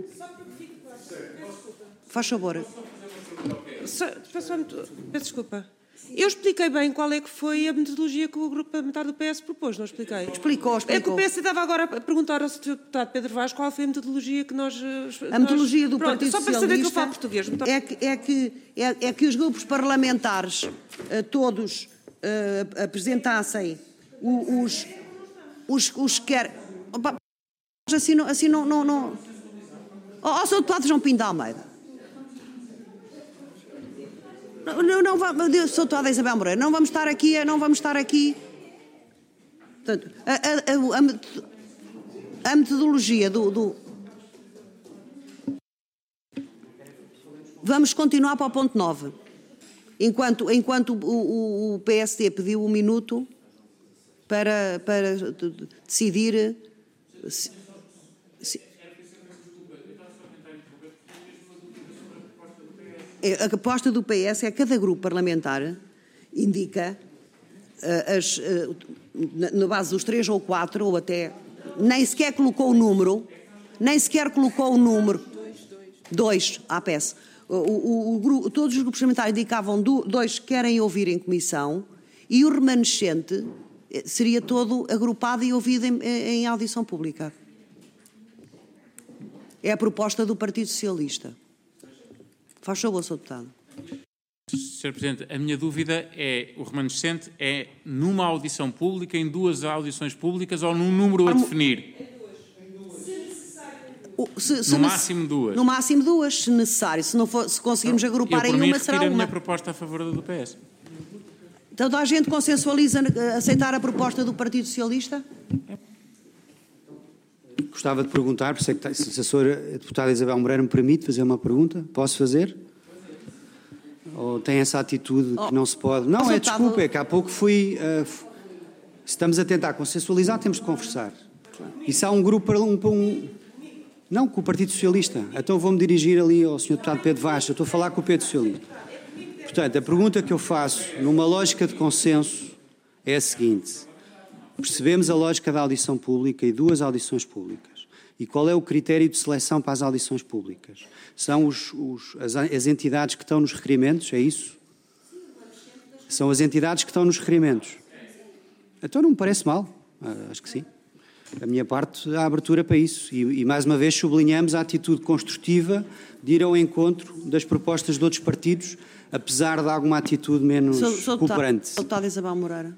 Faz favor. Peço desculpa. Eu expliquei bem qual é que foi a metodologia que o grupo parlamentar do PS propôs, não expliquei? Explicou. É que o PS estava agora a perguntar ao Sr. Deputado Pedro Vaz qual foi a metodologia que nós... A metodologia do Partido Socialista... Só para saber que eu falo português. É que os grupos parlamentares todos apresentassem os que querem... Assim não... Ó, Sr. Deputado João Pinto de Almeida. Sou toda a Isabel Moreira. Não vamos estar aqui. Portanto, a metodologia do... Vamos continuar para o ponto 9. Enquanto o PSD pediu 1 minuto para decidir... A proposta do PS é que cada grupo parlamentar indica, na base dos 3 ou 4, ou até, nem sequer colocou o número, 2 à PS. Todos os grupos parlamentares indicavam 2 que querem ouvir em comissão e o remanescente seria todo agrupado e ouvido em audição pública. É a proposta do Partido Socialista. Faz favor, Sr. Deputado. Sr. Presidente, a minha dúvida é, o remanescente é numa audição pública, em 2 audições públicas ou num número a definir? No máximo 2. No máximo 2, se necessário. Se conseguirmos agrupar em uma, será uma. Eu, a minha proposta a favor do PS. Então a gente consensualiza aceitar a proposta do Partido Socialista? Gostava de perguntar, por isso é que se a senhora deputada Isabel Moreira me permite fazer uma pergunta, posso fazer? Ou tem essa atitude que não se pode? Não, desculpa, é que há pouco fui... se estamos a tentar consensualizar, temos de conversar. E se há um grupo não, com o Partido Socialista. Então vou-me dirigir ali ao Sr. Deputado Pedro Vaz, eu estou a falar com o Partido Socialista. Portanto, a pergunta que eu faço, numa lógica de consenso, é a seguinte... Percebemos a lógica da audição pública e 2 audições públicas. E qual é o critério de seleção para as audições públicas? São as entidades que estão nos requerimentos, é isso? São as entidades que estão nos requerimentos. Então não me parece mal, acho que sim. Da minha parte, há abertura para isso. E mais uma vez sublinhamos a atitude construtiva de ir ao encontro das propostas de outros partidos, apesar de alguma atitude menos cooperante. Deputada Isabel Moreira.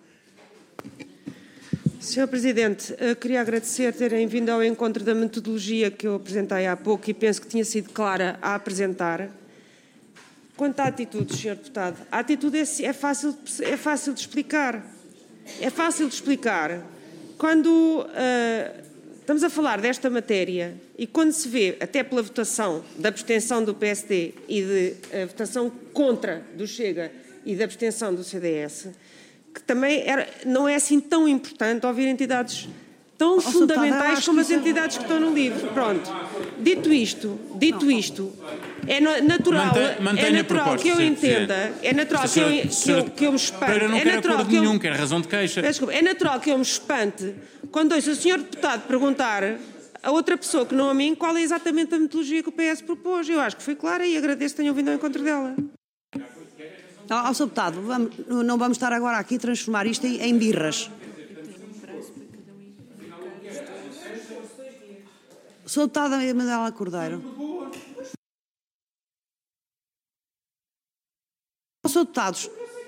Sr. Presidente, queria agradecer terem vindo ao encontro da metodologia que eu apresentei há pouco e penso que tinha sido clara a apresentar. Quanto à atitude, Sr. Deputado, a atitude é fácil de explicar. É fácil de explicar. Quando estamos a falar desta matéria e quando se vê, até pela votação da abstenção do PSD e de votação contra do Chega e da abstenção do CDS, que também não é assim tão importante ouvir entidades tão fundamentais como as entidades que estão no livro. Pronto. Dito isto, é natural, que eu entenda, é natural que eu me espante. Não quero acordo nenhum, quer razão de queixa. Desculpa, é natural que eu me espante quando ouço o Sr. Deputado perguntar a outra pessoa que não a mim qual é exatamente a metodologia que o PS propôs. Eu acho que foi clara e agradeço que tenham vindo ao encontro dela. Sr. Deputado, não vamos estar agora aqui a transformar isto em birras. Sr. Deputada Madela Cordeiro. Sr. Deputados,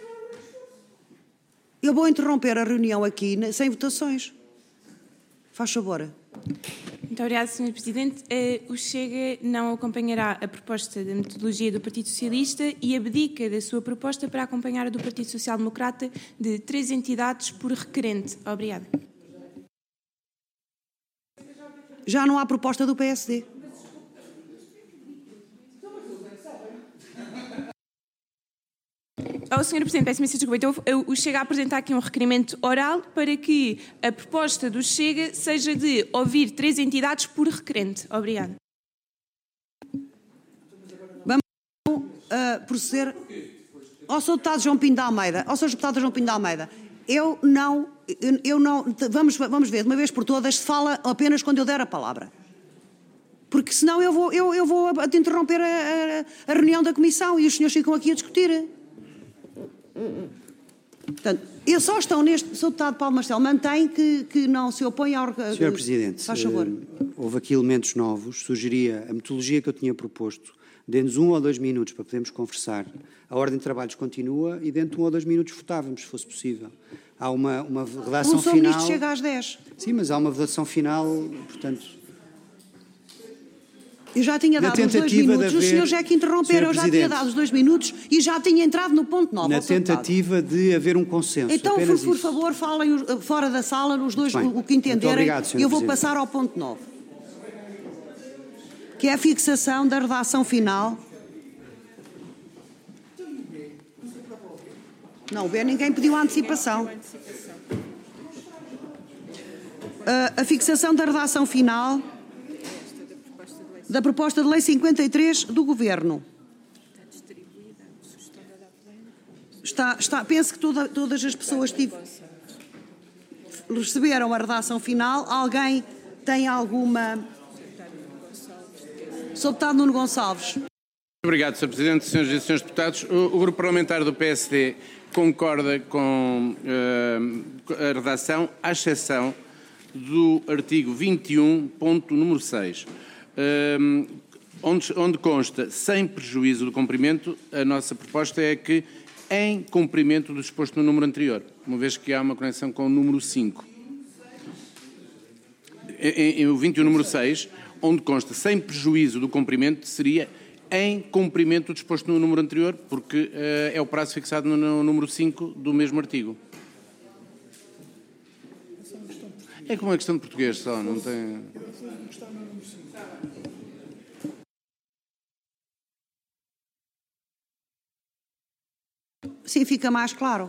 eu vou interromper a reunião aqui sem votações. Faz favor. Muito Muito obrigada, Sr. Presidente. O Chega não acompanhará a proposta de metodologia do Partido Socialista e abdica da sua proposta para acompanhar a do Partido Social Democrata de 3 entidades por requerente. Obrigada. Já não há proposta do PSD. Sr. Presidente, peço imensa desculpa. Então, o Chega a apresentar aqui um requerimento oral para que a proposta do Chega seja de ouvir 3 entidades por requerente. Obrigada. Vamos proceder. Ao Sr. Deputado João Pinto de Almeida, vamos ver, de uma vez por todas, se fala apenas quando eu der a palavra. Porque senão eu vou interromper a reunião da Comissão e os senhores ficam aqui a discutir. Portanto, só estão neste... Sr. Deputado Paulo Marcelo, mantém que não se opõe à... Sr. Presidente, faz favor. Houve aqui elementos novos. Sugeria a metodologia que eu tinha proposto. Dê-nos 1 ou 2 minutos para podermos conversar. A ordem de trabalhos continua e dentro de 1 ou 2 minutos votávamos, se fosse possível. Há uma redação Sr. final... Ministro chega às 10. Sim, mas há uma votação final, portanto... Eu já tinha dado os 2 minutos, os senhores é que interromperam, eu já tinha dado os 2 minutos e já tinha entrado no ponto 9. Na tentativa de haver um consenso. Então, por favor, falem fora da sala, os dois, o que entenderem, e eu vou passar ao ponto 9. Que é a fixação da redação final. Não, ninguém pediu a antecipação. A fixação da redação final da proposta de lei 53 do Governo. Penso que todas as pessoas receberam a redação final. Alguém tem alguma... Sr. Deputado Nuno Gonçalves. Obrigado, Sr. Presidente, Srs. e Srs. Deputados. O Grupo Parlamentar do PSD concorda com a redação, à exceção do artigo 21, ponto número 6. Onde consta, sem prejuízo do cumprimento, a nossa proposta é que, em cumprimento do disposto no número anterior, uma vez que há uma conexão com o número 5. O 21, número 6, onde consta, sem prejuízo do cumprimento, seria em cumprimento do disposto no número anterior, porque é o prazo fixado no número 5 do mesmo artigo. É como uma questão de português só, não tem... Sim, fica mais claro.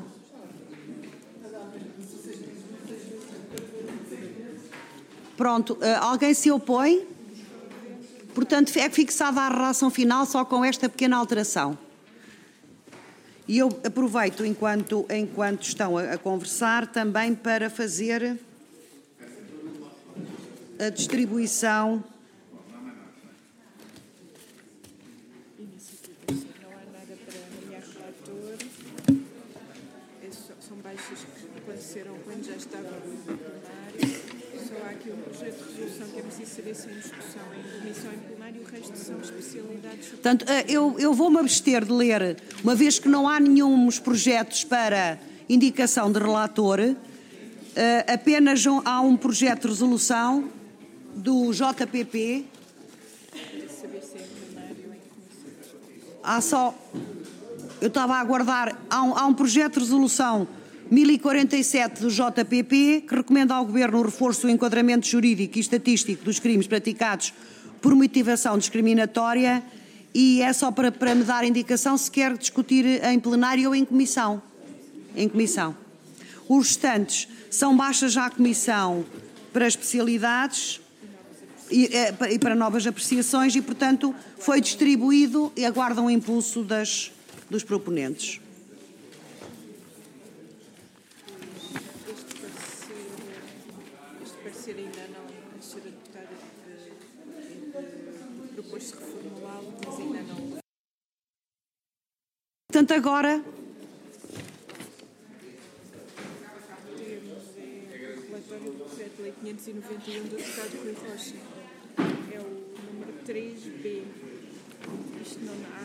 Pronto, alguém se opõe? Portanto, é fixada a redação final só com esta pequena alteração. E eu aproveito, enquanto estão a conversar, também para fazer a distribuição... São baixas que aconteceram quando já estava no plenário. Só há aqui um projeto de resolução que é preciso saber se em discussão em comissão em plenário e o resto são especialidades. Portanto, eu vou-me abster de ler, uma vez que não há nenhuns projetos para indicação de relator, apenas há um projeto de resolução do JPP. Há só... Eu estava a aguardar... Há um projeto de resolução 1047 do JPP que recomenda ao Governo o reforço do enquadramento jurídico e estatístico dos crimes praticados por motivação discriminatória e é só para me dar indicação se quer discutir em plenário ou em comissão. Os restantes são baixas à comissão para especialidades e para novas apreciações e, portanto, foi distribuído e aguardam o impulso dos proponentes. Este parecer ainda não, a senhora deputada propôs-se reformulá-lo, mas ainda não. Portanto, agora... Temos o relatório do projeto de lei 591 do deputado Rui Rocha. É o número 3B. Isto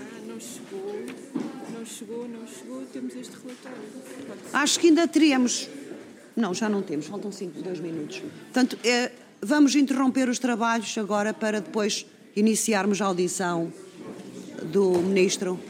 não chegou, temos este relatório. Acho que ainda teríamos... Não, já não temos, faltam 2 minutos. Portanto, Vamos interromper os trabalhos agora para depois iniciarmos a audição do Ministro.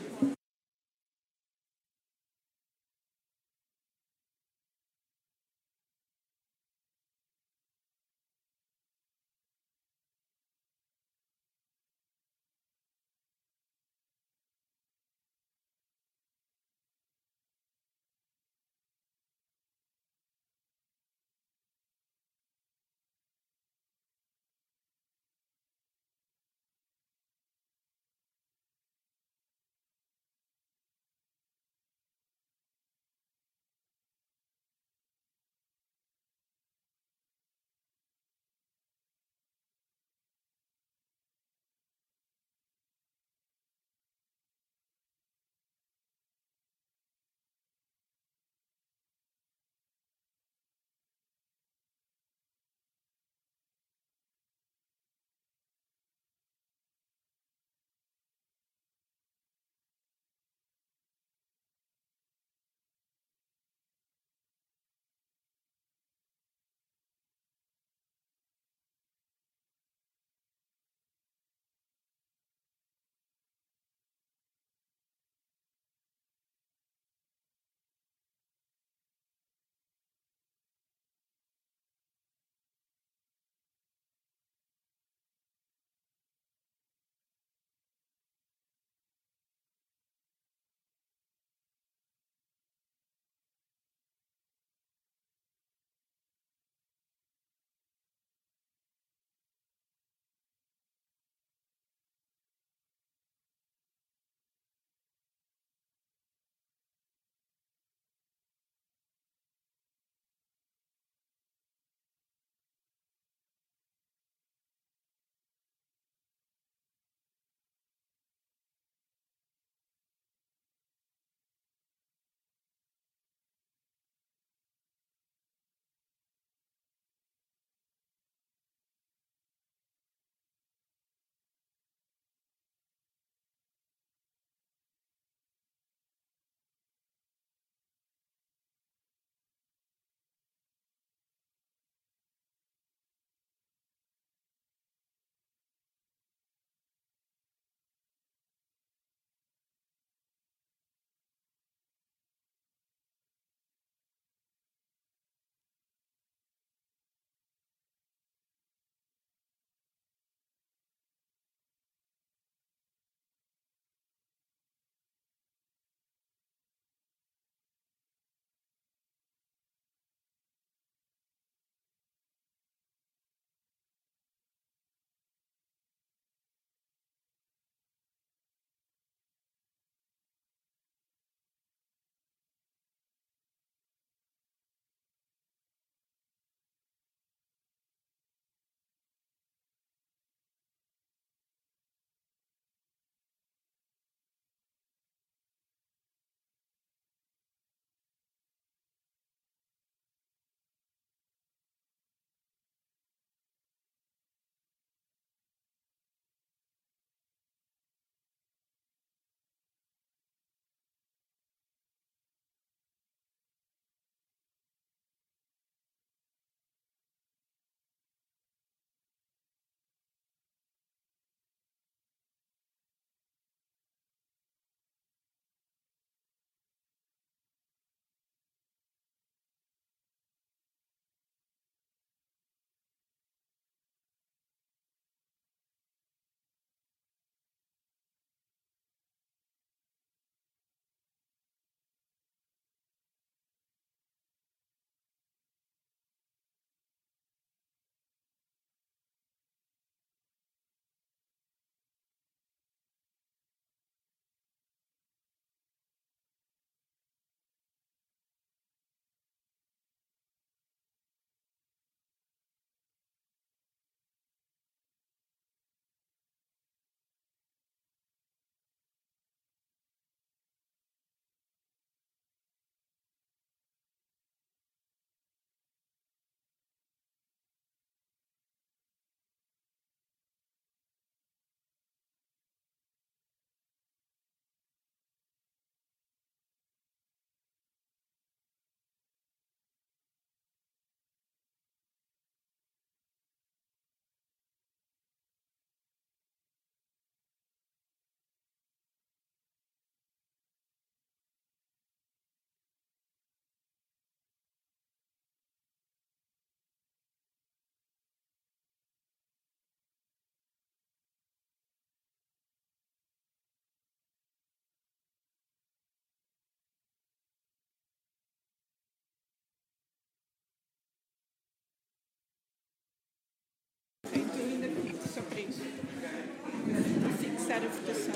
Então ainda pedido só para isso. Para fixar a votação.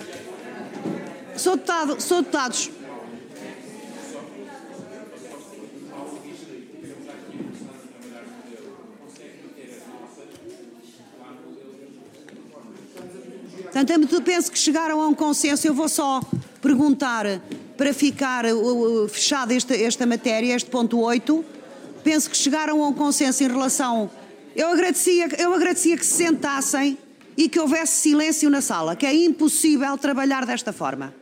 Sr. Deputados. Portanto, eu penso que chegaram a um consenso. Eu vou só perguntar para ficar fechada esta matéria, este ponto 8. Penso que chegaram a um consenso em relação... Eu agradecia que se sentassem e que houvesse silêncio na sala, que é impossível trabalhar desta forma.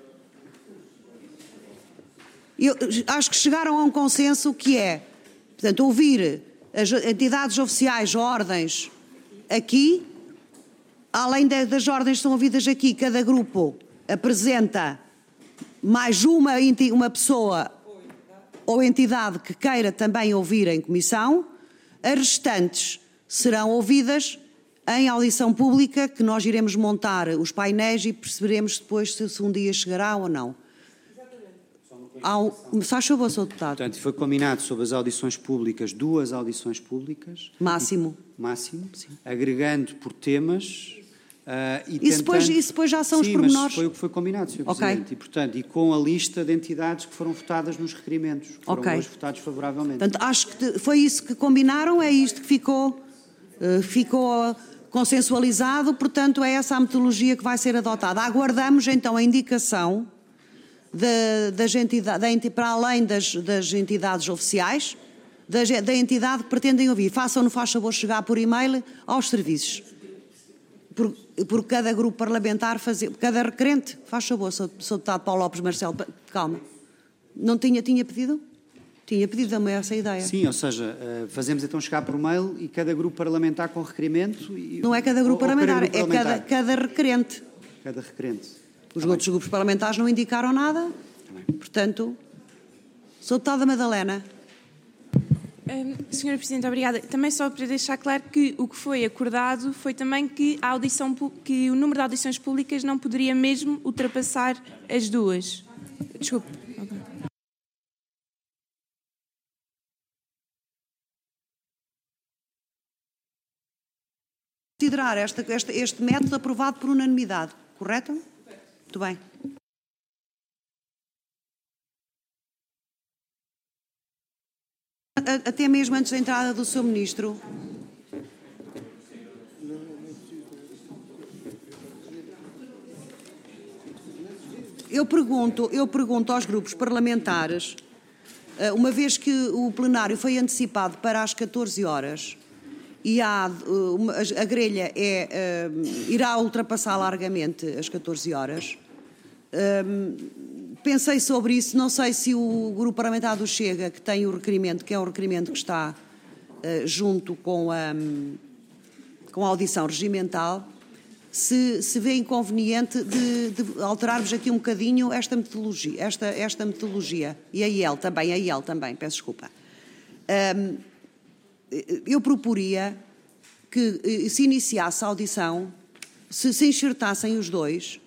Eu acho que chegaram a um consenso que é, portanto, ouvir as entidades oficiais, ordens, aqui, além das ordens que são ouvidas aqui, cada grupo apresenta mais uma pessoa ou entidade que queira também ouvir em comissão. As restantes serão ouvidas em audição pública, que nós iremos montar os painéis e perceberemos depois se um dia chegará ou não. Faz favor, Sr. Deputado. Portanto, foi combinado sobre as audições públicas, 2 audições públicas. Máximo. Sim. Agregando por temas e isso tentando... depois já são sim, os pormenores. Mas foi o que foi combinado, Sr. Presidente. E, portanto, e com a lista de entidades que foram votadas nos requerimentos, que foram hoje votados favoravelmente. Portanto, acho que foi isso que combinaram, é isto que ficou consensualizado, portanto, é essa a metodologia que vai ser adotada. Aguardamos, então, a indicação para além das entidades oficiais, da entidade que pretendem ouvir. Façam-no, faz favor, chegar por e-mail aos serviços. Por cada grupo parlamentar, cada requerente, faz favor, Sr. Deputado Paulo Lopes Marcelo, calma. Não tinha pedido? Tinha pedido também essa ideia. Sim, ou seja, fazemos então chegar por mail e cada grupo parlamentar com requerimento... Não é cada grupo parlamentar, é cada requerente. Cada requerente. Os outros grupos parlamentares não indicaram nada. Portanto, Sr. Deputada Madalena. Senhora Presidente, obrigada. Também só para deixar claro que o que foi acordado foi também que o número de audições públicas não poderia mesmo ultrapassar as 2. Desculpe. Considerar este método aprovado por unanimidade, correto? Muito bem. Até mesmo antes da entrada do Sr. Ministro. Eu pergunto aos grupos parlamentares, uma vez que o plenário foi antecipado para as 14 horas e a grelha irá ultrapassar largamente as 14 horas, pensei sobre isso, não sei se o grupo parlamentar do Chega, que tem o requerimento, que é o requerimento que está junto com a audição regimental, se vê inconveniente de alterarmos aqui um bocadinho esta metodologia. E a IEL também, peço desculpa. Eu proporia que se iniciasse a audição, se enxertassem os dois,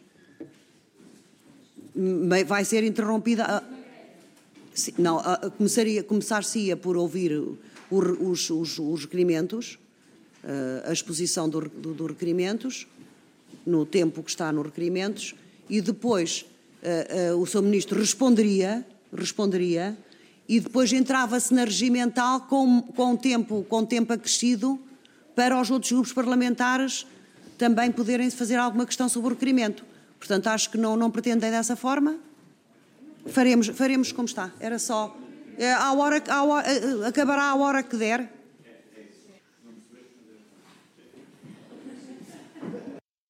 vai ser interrompida. Não, começar-se-ia por ouvir os requerimentos, a exposição dos requerimentos, no tempo que está nos requerimentos, e depois o Sr. Ministro responderia, e depois entrava-se na regimental com tempo acrescido para os outros grupos parlamentares também poderem fazer alguma questão sobre o requerimento. Portanto, acho que não pretendem dessa forma. Faremos como está. Era só. Acabará a hora que der.